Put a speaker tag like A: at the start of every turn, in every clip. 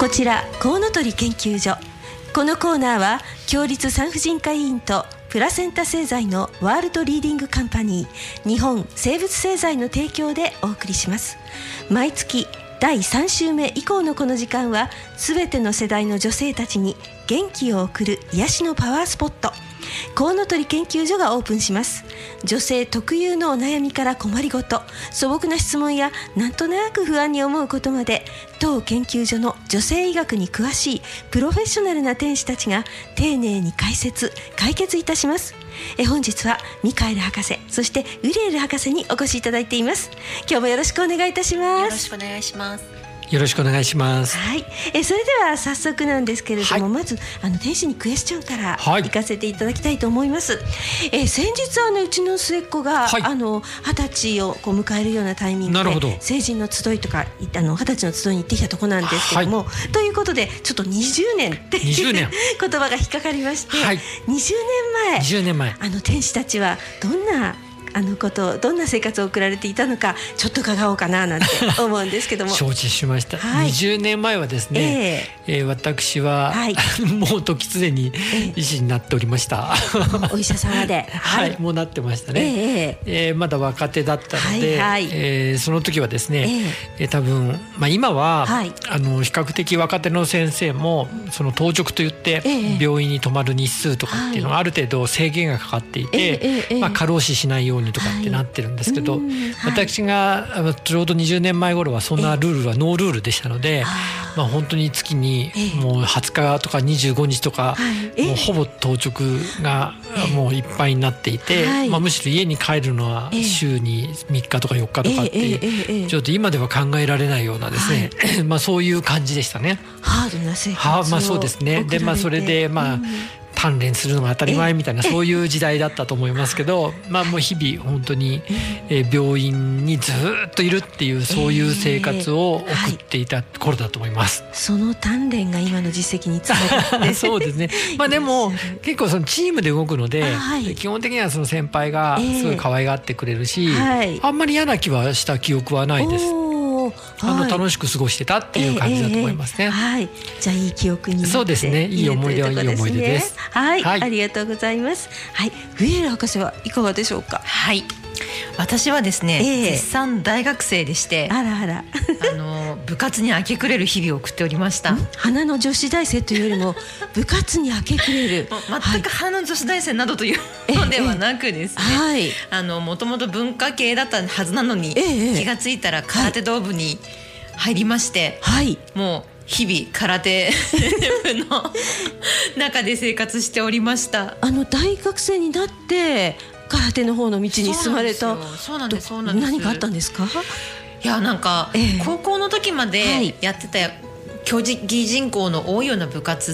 A: こちらコウノトリ研究所。このコーナーは共立産婦人科医院とプラセンタ製剤のワールドリーディングカンパニー日本生物製剤の提供でお送りします。毎月第3週目以降のこの時間は、すべての世代の女性たちに元気を送る癒しのパワースポット、コウノトリ研究所がオープンします。女性特有のお悩みから困りごと、素朴な質問やなんとなく不安に思うことまで、当研究所の女性医学に詳しいプロフェッショナルな天使たちが丁寧に解説解決いたします。本日はミカエル博士、そしてウリエル博士にお越しいただいています。今日もよろしくお願いいたします。
B: よろしくお願いします。
C: よろしくお願いします。
A: はい、それでは早速なんですけれども、まず天使にクエスチョンから行かせていただきたいと思います。先日うちの末っ子が、20歳を迎えるようなタイミングで成人の集いとか20歳の集いに行ってきたところなんですけども、ということでちょっと20年っていう言葉が引っかかりまして、20年前天使たちはどんなどんな生活を送られていたのか、ちょっと伺おうかななんて思うんですけども
C: 承知しました。20年前はですね、私は、もう時すでに医師になっておりました。
A: お医者様で、
C: もうなってましたね。まだ若手だったので、その時はですね、多分、今は、比較的若手の先生もその当直といって、病院に泊まる日数とかっていうのがある程度制限がかかっていて、過労死しないようにとかってなってるんですけど、私がちょうど20年前頃はそんなルールはノールールでしたので、本当に月にもう20日とか25日とか、もうほぼ当直がもういっぱいになっていて、むしろ家に帰るのは週に3日とか4日とかってちょっと今では考えられないようなですね、そういう感じでしたね。
A: ハードな生活を
C: そうですね。でそれで鍛錬するのが当たり前みたいな、そういう時代だったと思いますけど、もう日々本当に病院にずっといるっていう、そういう生活を送っていた頃だと思います。
A: その鍛錬が今の実績につながって
C: そうですね。でも結構そのチームで動くので、基本的にはその先輩がすごい可愛がってくれるし、あんまり嫌な気はした記憶はないです。楽しく過ごしてたっていう感じだと思いますね。
A: じゃあいい記憶になって、
C: そうですね。いい思い出はいい思い出です。
A: ありがとうございます。ウィエル博士はいかがでしょうか。
B: 私はですね、絶賛大学生でして、部活に明け暮れる日々を送っておりました。
A: 花の女子大生というよりも部活に明け暮れる
B: 全く花の女子大生などというのではなくですね、もともと文化系だったはずなのに、気がついたら空手道部に入りまして、もう日々空手部の中で生活しておりました。
A: 大学生になって空手の方の道に進まれた。
B: そうなんです。
A: 何かあったんですか。
B: いや、なんか、高校の時までやってた競技人口の多いような部活って、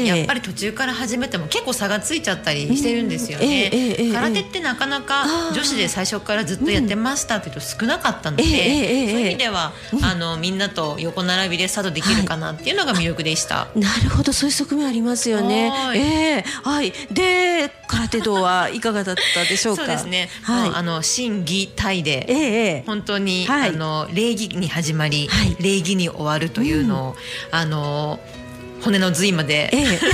B: やっぱり途中から始めても結構差がついちゃったりしてるんですよね。空手ってなかなか女子で最初からずっとやってましたっていうと少なかったので、そういう意味ではみんなと横並びでスタートできるかなっていうのが魅力でした。
A: なるほど、そういう側面ありますよね。で空手道はいかがだったでしょうか。
B: そうですね。心技体で、本当に礼儀に始まり、礼儀に終わるというのを骨の髄まで、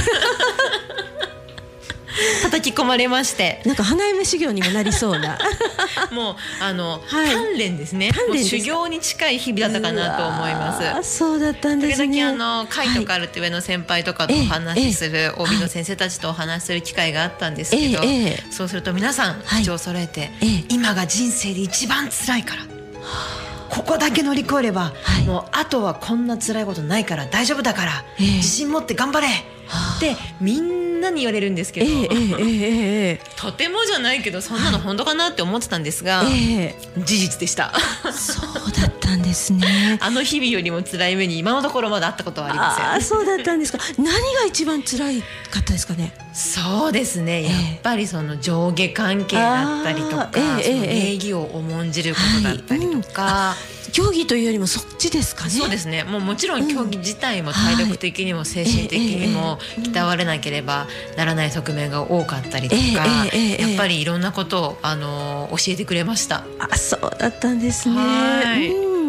B: 叩き込まれまして、
A: なんか花嫁修行にもなりそうな
B: もう鍛錬ですね。もう修行に近い日々だったかなと思います。
A: そうだったんですね。
B: 時々会とかあるって上の先輩とかとお話しする、OB の先生たちとお話しする機会があったんですけど、そうすると皆さん口を揃えて、今が人生で一番辛いから、ここだけ乗り越えれば、もうあとはこんな辛いことないから大丈夫だから、自信持って頑張れってみんなに言われるんですけど、とてもじゃないけどそんなの本当かなって思ってたんですが、事実でした。
A: そうだったんですね。
B: 日々よりも辛い目に今のところまだあったことはありません。
A: そうだったんですか。何が一番辛いかったですかね。
B: そうですね、やっぱりその上下関係だったりとか、その礼儀を重んじることだったりとか、
A: 競技というよりもそっちですかね。
B: そうですね。もちろん競技自体も体力的にも精神的にも鍛われなければならない側面が多かったりとか、やっぱりいろんなことを教えてくれました。
A: そうだったんですね。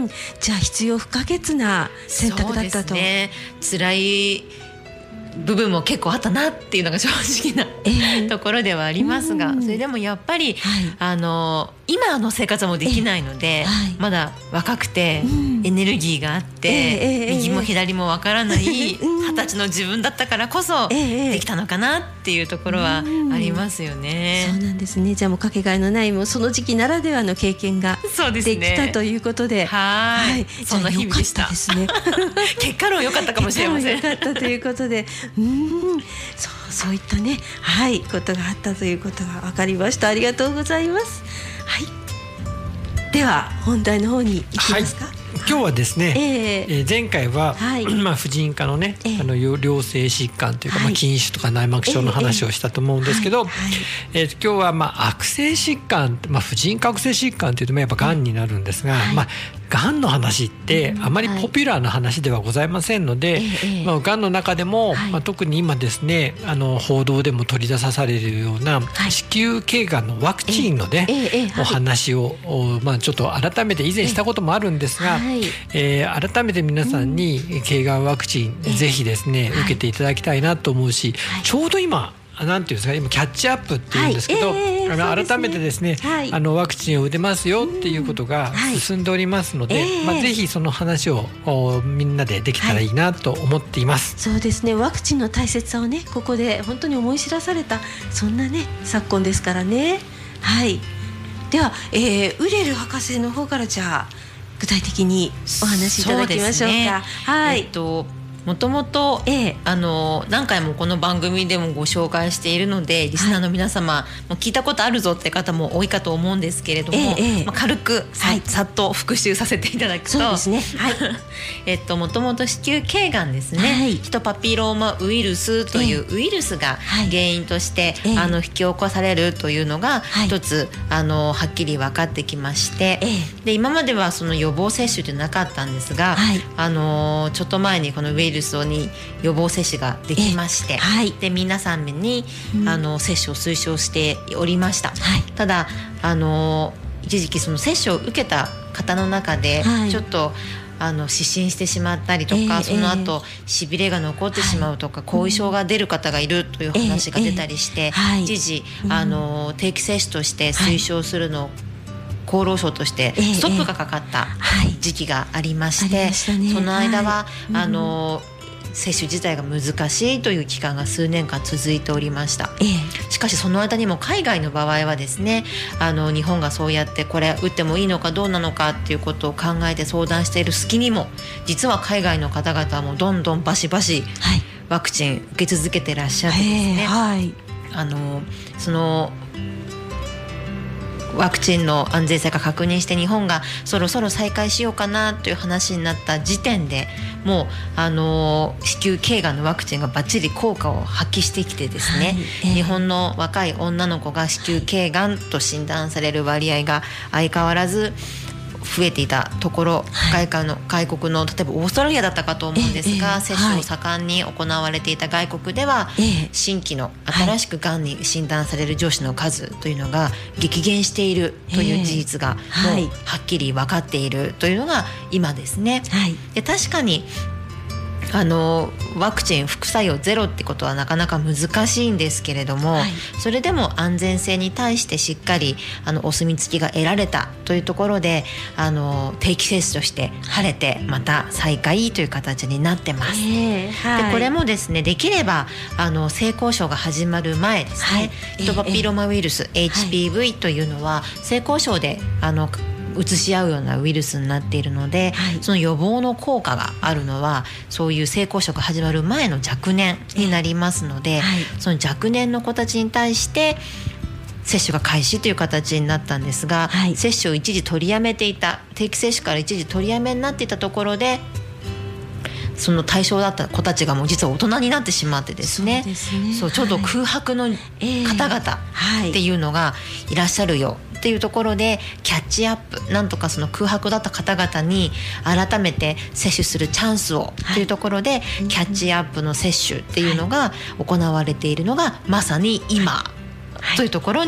A: じゃあ必要不可欠な選択だったと。
B: そうですね、辛い部分も結構あったなっていうのが正直な、ところではありますが、それでもやっぱり、今の生活はもうできないので、まだ若くて、エネルギーがあって、右も左もわからない20歳の自分だったからこそできたのかなっていうところはありますよね。
A: そうなんですね。じゃあもうかけがえのないもうその時期ならではの経験ができたということで、
B: そんな日々でした。
A: ですね。
B: 結果論良かったかもしれません。
A: 良かったということで、そういったね、ことがあったということが分かりました。ありがとうございます。では本題の方に行きますか。
C: 今日はですね、前回は、婦人科のね、良性疾患というか、筋腫とか内膜症の話をしたと思うんですけど、今日は悪性疾患、婦人科悪性疾患というとやっぱがんになるんですが、がんの話ってあまりポピュラーな話ではございませんので、がんの中でも、特に今ですね、報道でも取り出されるような子宮頸がんのワクチンのね、お話を、ちょっと改めて以前したこともあるんですが、改めて皆さんに頸がんワクチン、ぜひですね受けていただきたいなと思うし、ちょうど今なんていうんですか、今キャッチアップっていうんですけど、改めてですね、ワクチンを打てますよっていうことが進んでおりますので、ぜひその話をみんなでできたらいいなと思っています。
A: そうですね、ワクチンの大切さをね、ここで本当に思い知らされた、そんなね昨今ですからね。では、ウレル博士の方からじゃあ具体的にお話しいただきましょうか。
B: もともと何回もこの番組でもご紹介しているので、リスナーの皆様も聞いたことあるぞって方も多いかと思うんですけれども、軽くさっと復習させていただくと、
A: そうですね、
B: もともと子宮頸がんですね、ヒトパピローマウイルスというウイルスが原因として引き起こされるというのが一つはっきり分かってきまして、で今まではその予防接種ってなかったんですが、ちょっと前にこのウイルスに予防接種ができまして、で皆さんに接種を推奨しておりました。ただ一時期その接種を受けた方の中でちょっと失神してしまったりとか、その後しびれが残ってしまうとか、後遺症が出る方がいるという話が出たりして、一時定期接種として推奨するのを厚労省としてストップがかかった時期がありまして、その間は接種自体が難しいという期間が数年間続いておりました。しかしその間にも海外の場合はですね、日本がそうやってこれ打ってもいいのかどうなのかっていうことを考えて相談している隙にも、実は海外の方々もどんどんバシバシワクチン受け続けてらっしゃってですね、そのワクチンの安全性が確認して日本がそろそろ再開しようかなという話になった時点で、もう子宮頸がんのワクチンがバッチリ効果を発揮してきてですね、日本の若い女の子が子宮頸がんと診断される割合が相変わらず増えていたところ、外国の例えばオーストラリアだったかと思うんですが、接種を盛んに行われていた外国では、新規の新しくがんに診断される女子の数というのが激減しているという事実がもうはっきり分かっているというのが今ですね。で確かにワクチン副作用ゼロってことはなかなか難しいんですけれども、それでも安全性に対してしっかりお墨付きが得られたというところで、定期接種として晴れてまた再開という形になってます。でこれもですね、できれば性交渉が始まる前ですね、ヒトパピローマウイルス、HPV というのは性交渉で移し合うようなウイルスになっているので、その予防の効果があるのはそういう性交渉が始まる前の若年になりますので、その若年の子たちに対して接種が開始という形になったんですが、接種を一時取りやめていた、定期接種から一時取りやめになっていたところで、その対象だった子たちがもう実は大人になってしまってですね、そうちょっと空白の方々っていうのがいらっしゃるよっていうところで、キャッチアップ、なんとかその空白だった方々に改めて接種するチャンスをというところで、キャッチアップの接種っていうのが行われているのがまさに今というところに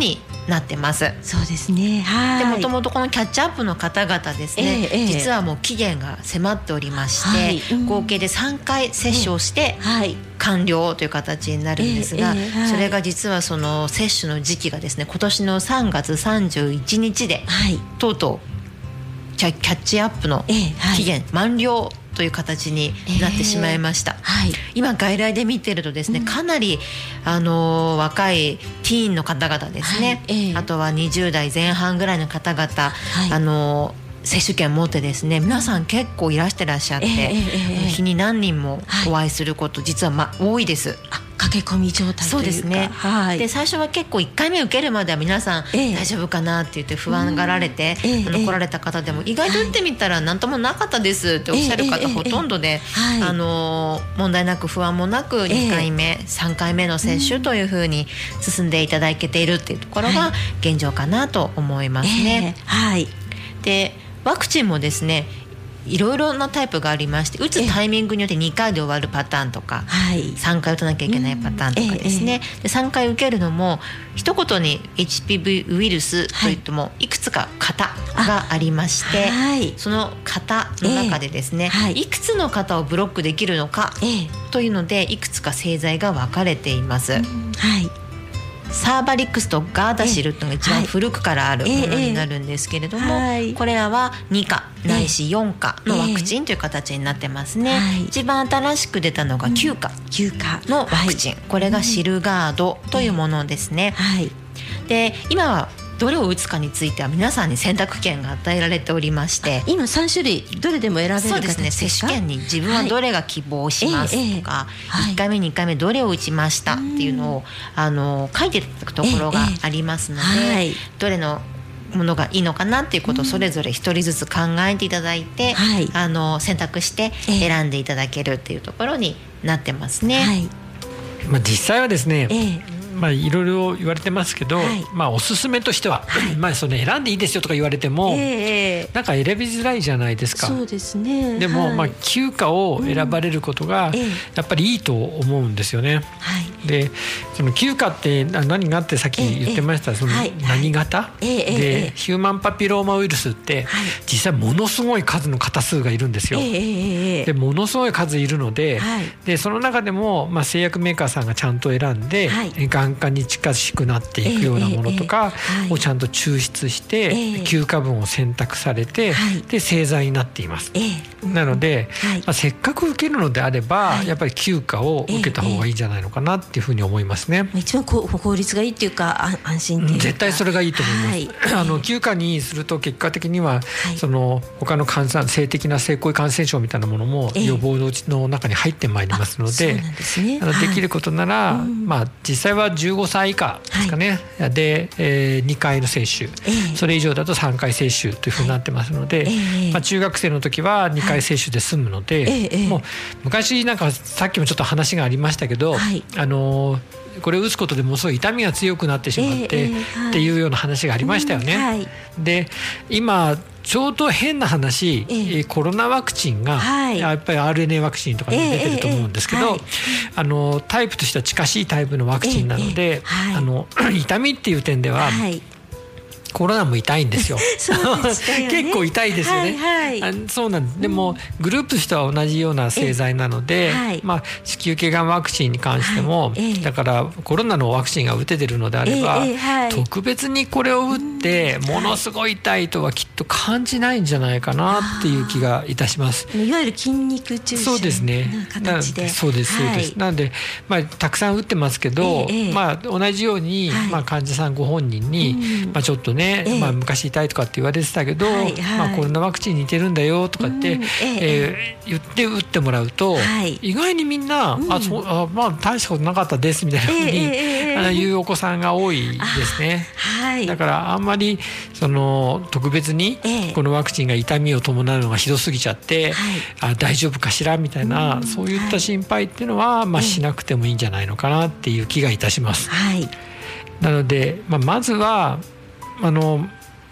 B: なってます。
A: そうですね。はい。
B: でもともとこのキャッチアップの方々ですね、実はもう期限が迫っておりまして、合計で3回接種をして完了という形になるんですが、それが実はその接種の時期がですね、今年の3月31日でとうとうキャッチアップの期限満了という形になってしまいました。今外来で見てるとですね、かなり若いティーンの方々ですね、あとは20代前半ぐらいの方々、接種券持ってですね、皆さん結構いらしてらっしゃって、日に何人もお会いすること実は多いです。
A: 駆け込み状態というか。
B: そうですね。で最初は結構1回目受けるまでは皆さん大丈夫かなって言って不安がられて来られた方でも、意外と打ってみたら何ともなかったですっておっしゃる方ほとんどで、問題なく不安もなく2回目、3回目の接種というふうに進んでいただけているっていうところが現状かなと思いますね。でワクチンもですね、いろいろなタイプがありまして、打つタイミングによって2回で終わるパターンとか、3回打たなきゃいけないパターンとかですね、で3回受けるのも一言に HPV ウイルスといってもいくつか型がありまして、その型の中でですね、いくつの型をブロックできるのかというので、いくつか製剤が分かれています。サーバリックスとガーダシルというのが一番古くからあるものになるんですけれども、これらは2価ないし4価のワクチンという形になってますね。一番新しく出たのが9価のワクチン、これがシルガードというものですね。で今はどれを打つかについては皆さんに選択権が与えられておりまして、
A: 今3種類どれでも選べる形ですか？
B: そうですね。接種券に自分はどれが希望しますとか、1回目2回目どれを打ちましたっていうのを書いていただくところがありますので、どれのものがいいのかなっていうことをそれぞれ一人ずつ考えていただいて、選択して選んでいただけるっていうところになってますね。
C: 実際はですね、いろいろ言われてますけど、おすすめとしては、その選んでいいですよとか言われても、なんか選びづらいじゃないですか。
A: そうですね。
C: でも、9価を選ばれることがやっぱりいいと思うんですよね。でその9価って何がってさっき言ってました、その何型でヒューマンパピローマウイルスって実際ものすごい数の型数がいるんですよ。でものすごい数いるので、その中でも製薬メーカーさんがちゃんと選んで眼科に近しくなっていくようなものとかをちゃんと抽出して9価分を選択されて、で製剤になっています。なので、せっかく受けるのであれば、やっぱり9価を受けた方がいいんじゃないのかなっていうふうに思いますね。
A: 一番効率がいいっていうか安心っていうか、
C: 絶対それがいいと思います。9価にすると結果的には、その他の性的な性行為感染症みたいなものも予防のうちの中に入ってまいりますので、できることなら、実際は15歳以下ですかね、で、2回の接種、それ以上だと3回接種というふうになってますので、中学生の時は2回接種で済むので、もう昔なんかさっきもちょっと話がありましたけど、これを打つことでもうすごい痛みが強くなってしまってっていうような話がありましたよね。で今ちょうど変な話、コロナワクチンがやっぱり RNA ワクチンとかに出てると思うんですけど、タイプとしては近しいタイプのワクチンなので、痛みっていう点では、コロナも痛いんですよ。結構痛いですよね。そうなんです。でもグループとしては同じような製剤なので、子宮頸がんワクチンに関しても、だからコロナのワクチンが打ててるのであれば、特別にこれを打ってものすごい痛いとはきっと感じないんじゃないかなっていう気がいたします。
A: いわゆる筋肉注射の形で、
C: そうです。なので、たくさん打ってますけど、同じように、患者さんご本人に、ちょっとね、昔痛いとかって言われてたけど、コロナワクチンに似てるんだよとかって言って打ってもらうと、意外にみんな大したことなかったですみたいなふうに言うお子さんが多いですね。だからあんまりその特別にこのワクチンが痛みを伴うのがひどすぎちゃって、大丈夫かしらみたいな、そういった心配っていうのはしなくてもいいんじゃないのかなっていう気がいたします。なので、まずは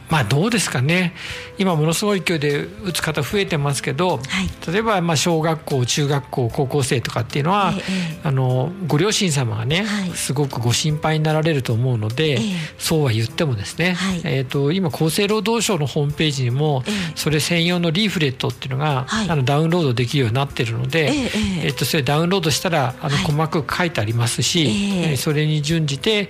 C: どうですかね、今ものすごい勢いで打つ方増えてますけど、例えば小学校中学校高校生とかっていうのは、ご両親様がね、すごくご心配になられると思うので、そうは言ってもですね、今厚生労働省のホームページにも、それ専用のリーフレットっていうのが、ダウンロードできるようになってるので、それダウンロードしたら細かく書いてありますし、それに準じて、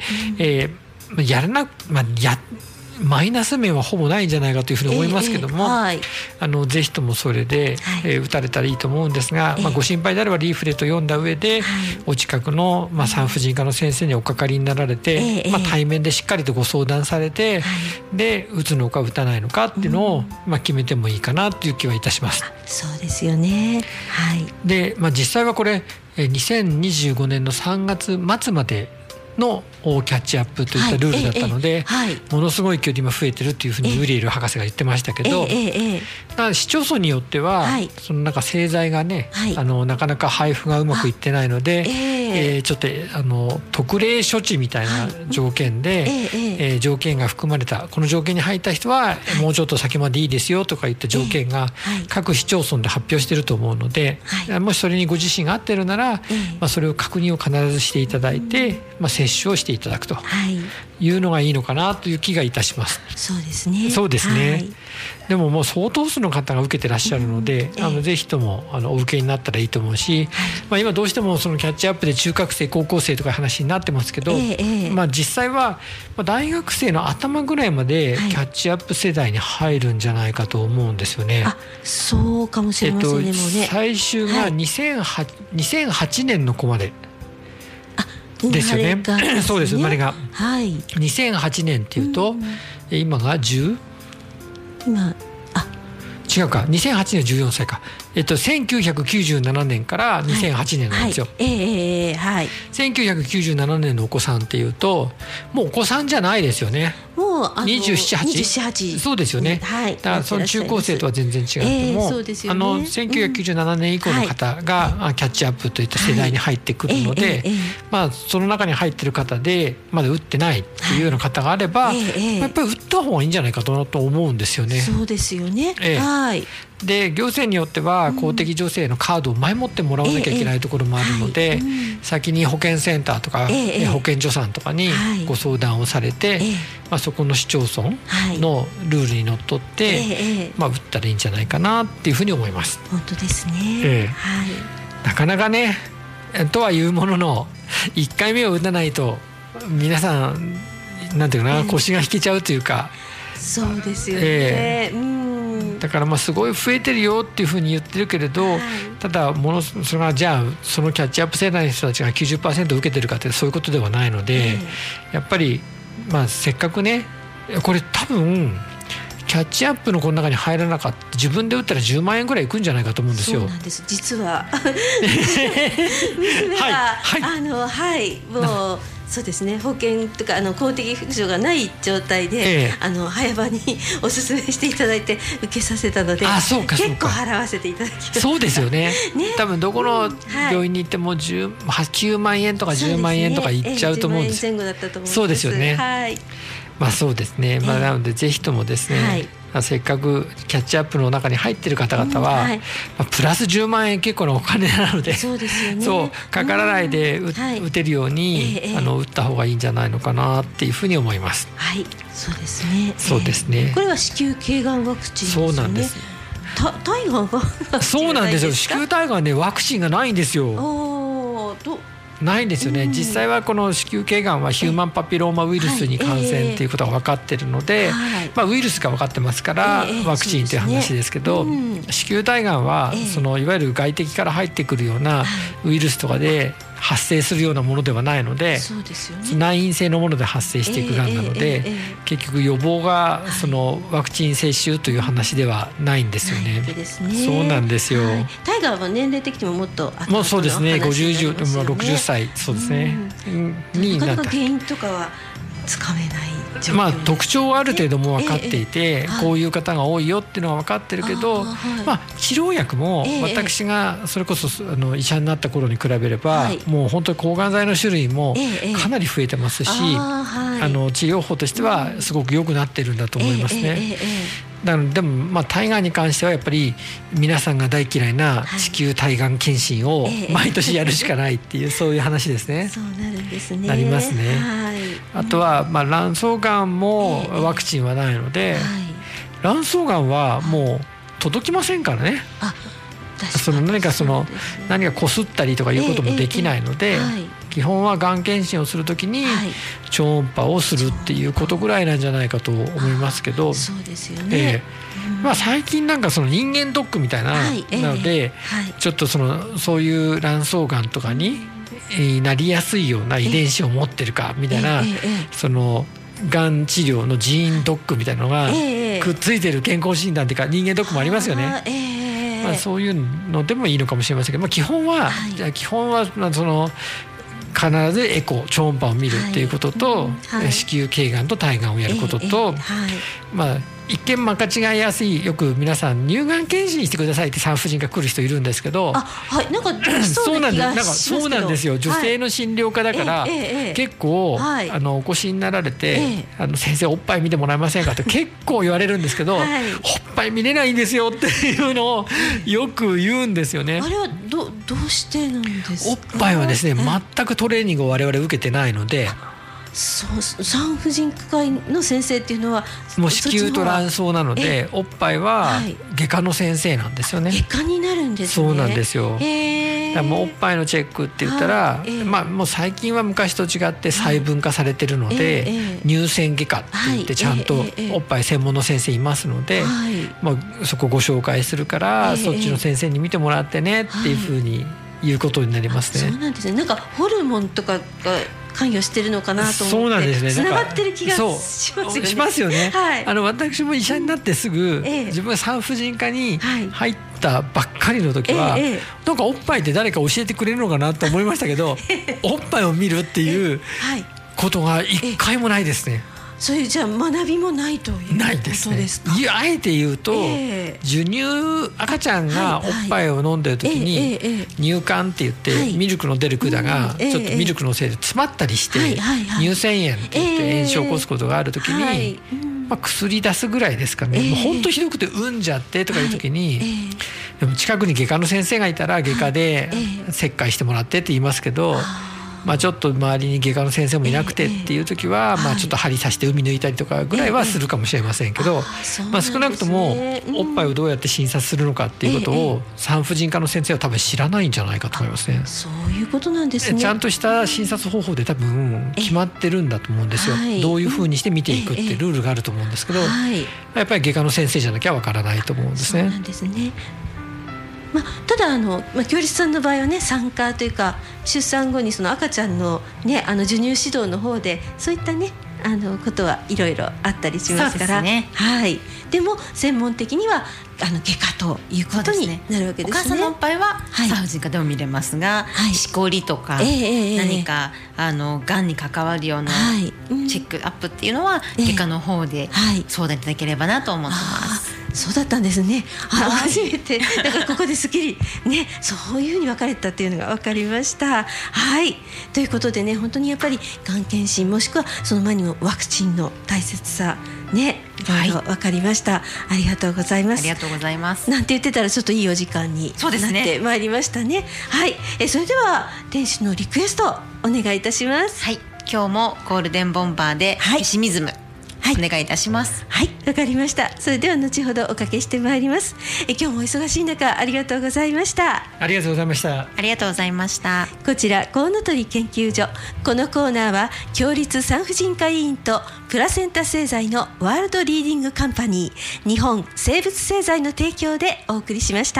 C: マイナス面はほぼないんじゃないかというふうに思いますけども、ぜひともそれで、打たれたらいいと思うんですが、ご心配であればリーフレット読んだ上で、お近くの、産婦人科の先生におかかりになられて、対面でしっかりとご相談されて、で打つのか打たないのかっていうのを、決めてもいいかなという気はいたします。
A: そうですよね。
C: で、実際はこれ2025年の3月末までのキャッチアップといったルールだったので、ものすごい勢いで今増えてるっていうふうにウリエル博士が言ってましたけど、市町村によっては、その製剤がね、なかなか配布がうまくいってないので、ちょっと特例処置みたいな条件で、条件が含まれたこの条件に入った人は、もうちょっと先までいいですよとかいった条件が各市町村で発表してると思うので、もしそれにご自身が合ってるなら、それを確認を必ずしていただいて、接種をしていただくというのがいいのかなという気がいたします。
A: そうですね。
C: そうですね。でももう相当数の方が受けてらっしゃるので、ぜひともお受けになったらいいと思うし、今どうしてもそのキャッチアップで中学生高校生とか話になってますけど、実際は大学生の頭ぐらいまでキャッチアップ世代に入るんじゃないかと思うんですよね。
A: そうかもしれませんね。
C: 最終が2008年の子までですよね。そうです、生まれが2008年っていうと、今が10？違うか、2008年14歳か。1997年から2008年なんですよ。1997年のお子さんっていうと、もうお子さんじゃないですよね。もう27、8？そうですよね。だからその中高生とは全然違っても、1997年以降の方がキャッチアップといった世代に入ってくるので、その中に入ってる方でまだ打ってないっていうような方があれば、やっぱり打った方がいいんじゃないかと思うんですよね。
A: そうですよね。
C: で、行政によっては公的助成のカードを前もってもらわなきゃいけないところもあるので、先に保健センターとか保健所さんとかにご相談をされて、そこの市町村のルールにのっとって打ったらいいんじゃないかなっていうふうに思います。
A: 本当ですね。
C: なかなかね、とはいうものの1回目を打たないと皆さんなんていうかな、腰が引けちゃうというか。
A: そうですよね。
C: だからすごい増えてるよっていうふうに言ってるけれど、ただそれがじゃあそのキャッチアップ世代の人たちが 90% 受けてるかってそういうことではないので、やっぱりせっかくね、これ多分キャッチアップのこの中に入らなかった自分で打ったら10万円ぐらいいくんじゃないかと思うんですよ。
A: そうなんです、実は娘はもうそうですね、保険とか公的扶助がない状態で、早場におすすめしていただいて受けさせたので、結構払わせていただきました。
C: そうですよね。多分どこの病院に行っても9万円とか10万円とかいっちゃうと思うんです。
A: 10万円前後だったと思います。
C: そうですよね。そうですね。なのでぜひともですね、せっかくキャッチアップの中に入っている方々は、プラス10万円結構なお金なので、そうかからないで打てるように打った方がいいんじゃないのかなっていうふうに思います。
A: そうですね。
C: そうですね。
A: これは子宮頸がんワクチンですよね。そうなんです。体がんは
C: そうなんですよ。子宮体がんね、ワクチンがないんですよ。ないんですよね。実際はこの子宮頸がんはヒューマンパピローマウイルスに感染ということが分かっているので、ウイルスが分かってますからワクチンという話ですけど、子宮体がんはそのいわゆる外敵から入ってくるようなウイルスとかで発生するようなものではないので、内因性のもので発生していくがんなので、結局予防がそのワクチン接種という話ではないんですよね。そうなんですよ。
A: タイガーは年齢的にももっと
C: もうそうですね、50以上、60歳、そうですね、
A: になった。なかなか原因とかはつかめない状況です。
C: 特徴はある程度も分かっていて、こういう方が多いよっていうのは分かってるけど、治療薬も私がそれこそ医者になった頃に比べれば、もう本当に抗がん剤の種類もかなり増えてますし、治療法としてはすごく良くなってるんだと思いますね。でも体がんに関してはやっぱり皆さんが大嫌いな子宮体がん検診を毎年やるしかないっていう、そういう話ですね。
A: そうなるんですね。
C: なりますね。あとは卵巣がんもワクチンはないので、卵巣がんはもう届きませんからね。何かこすったりとかいうこともできないので、基本はがん検診をするときに超音波をするっていうことぐらいなんじゃないかと思いますけど、
A: そうですよね。
C: 最近なんかその人間ドックみたいなので、ちょっとそういう卵巣がんとかになりやすいような遺伝子を持ってるかみたいな、そのがん治療のジーンドックみたいなのがくっついてる健康診断っていうか人間ドックもありますよね。そういうのでもいいのかもしれませんけど、基本は必ずエコ超音波を見るっていうことと、子宮頸がんと体がんをやることと、一見間違いやすい、よく皆さん乳がん検診してくださいって産婦人科来る人いるんですけど、
A: なんかできそうな気がしますけど、
C: そうなんですよ。女性の診療科だから、結構お越しになられて、先生おっぱい見てもらえませんかって結構言われるんですけど、おっぱい見れないんですよっていうのをよく言うんですよね。
A: あれはどうしてなんですか？
C: おっぱいはですね、全くトレーニングを我々受けてないので、
A: 産婦人科医の先生っていうのは
C: もう子宮と卵巣なので、おっぱいは外科の先生なんですよね。
A: 外科になるんですね。
C: そうなんですよ。だからもうおっぱいのチェックって言ったら、もう最近は昔と違って細分化されてるので、乳腺外科って言ってちゃんとおっぱい専門の先生いますので、そこご紹介するから、そっちの先生に見てもらってねっていうふうに言うことになりますね。
A: そうなんですね。なんかホルモンとかが関与してるのかなと思って、つながってる気がしますよね。
C: しますよね。私も医者になってすぐ、自分が産婦人科に入ったばっかりの時は、なんかおっぱいって誰か教えてくれるのかなと思いましたけど、おっぱいを見るっていうことが一回もないですね。
A: そういうじゃあ学びもないということですか？
C: ないですね。あえて言うと、授乳、赤ちゃんがおっぱいを飲んでる時に乳管って言ってミルクの出る管がちょっとミルクのせいで詰まったりして乳腺炎って言って炎症を起こすことがある時に、薬出すぐらいですかね。もう本当ひどくて産んじゃってとかいう時に、でも近くに外科の先生がいたら外科で切開してもらってって言いますけど、ちょっと周りに外科の先生もいなくてっていう時は、ちょっと針刺して海抜いたりとかぐらいはするかもしれませんけど、少なくともおっぱいをどうやって診察するのかっていうことを産婦人科の先生は多分知らないんじゃないかと思いますね。
A: そういうことなんですね。
C: ちゃんとした診察方法で多分決まってるんだと思うんですよ。どういうふうにして見ていくってルールがあると思うんですけど、やっぱり外科の先生じゃなきゃわからないと思うんですね。
A: そうなんですね。ただ京立さんの場合はね、産科というか出産後にその赤ちゃんのね、授乳指導の方でそういったねことはいろいろあったりしますから、でも専門的には外科ということになるわけですね。
B: お母さんのおっぱいは産婦人科でも見れますが、しこりとか何かがんに関わるようなチェックアップっていうのは外科の方で相談いただければなと思ってます。
A: そうだったんですね。初めてだからここですっきりね、そういうふうに分かれたっていうのが分かりました。ということでね、本当にやっぱりがん検診もしくはその前にもワクチンの大切さね、いろいろ分かりました。ありがとうございます。
B: ありがとうございます。
A: なんて言ってたらちょっといいお時間になってまいりましたね。それでは天使のリクエストお願いいたします。
B: 今日もゴールデンボンバーでペシミズム、お願いいたします。
A: わかりました。それでは後ほどおかけしてまいります。今日もお忙しい中ありがとうございました。
C: ありがとうございました。
B: ありがとうございました。
A: こちらコウノトリ研究所、このコーナーは共立産婦人科医院とプラセンタ製剤のワールドリーディングカンパニー日本生物製剤の提供でお送りしました。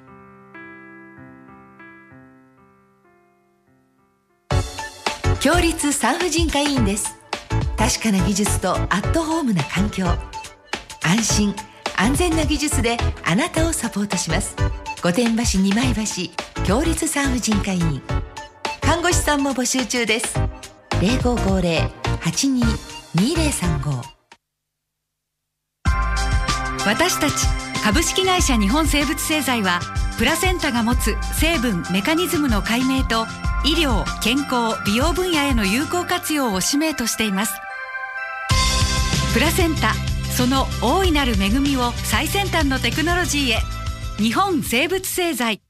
D: 共立産婦人科医院です。確かな技術とアットホームな環境、安心安全な技術であなたをサポートします。御殿場市二枚橋共立産婦人科医院、看護師さんも募集中です。 02-82-2035。
E: 私たち株式会社日本生物製剤は、プラセンタが持つ成分メカニズムの解明と医療・健康・美容分野への有効活用を使命としています。プラセンタ、その大いなる恵みを最先端のテクノロジーへ。日本生物製剤。